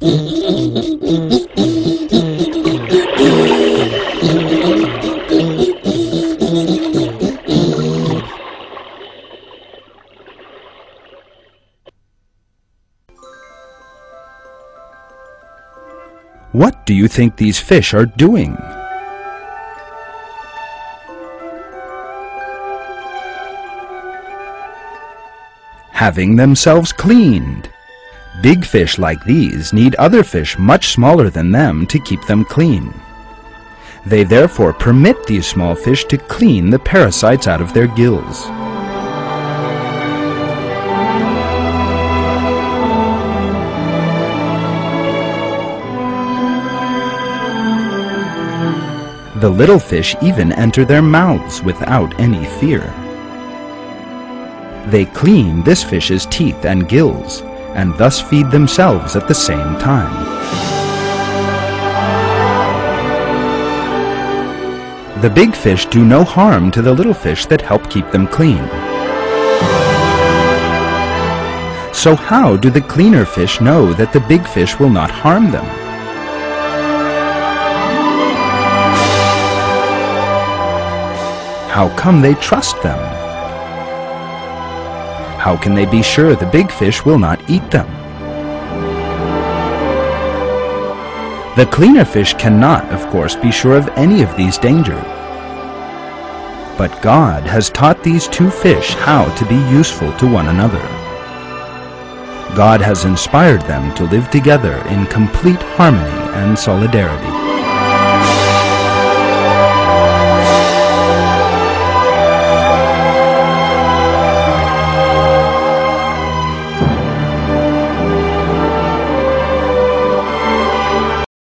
What do you think these fish are doing? Having themselves cleaned. Big fish like these need other fish much smaller than them to keep them clean. They therefore permit these small fish to clean the parasites out of their gills. The little fish even enter their mouths without any fear. They clean this fish's teeth and gills, and thus feed themselves at the same time. The big fish do no harm to the little fish that help keep them clean. So how do the cleaner fish know that the big fish will not harm them? How come they trust them? How can they be sure the big fish will not eat them? The cleaner fish cannot, of course, be sure of any of these dangers. But God has taught these two fish how to be useful to one another. God has inspired them to live together in complete harmony and solidarity.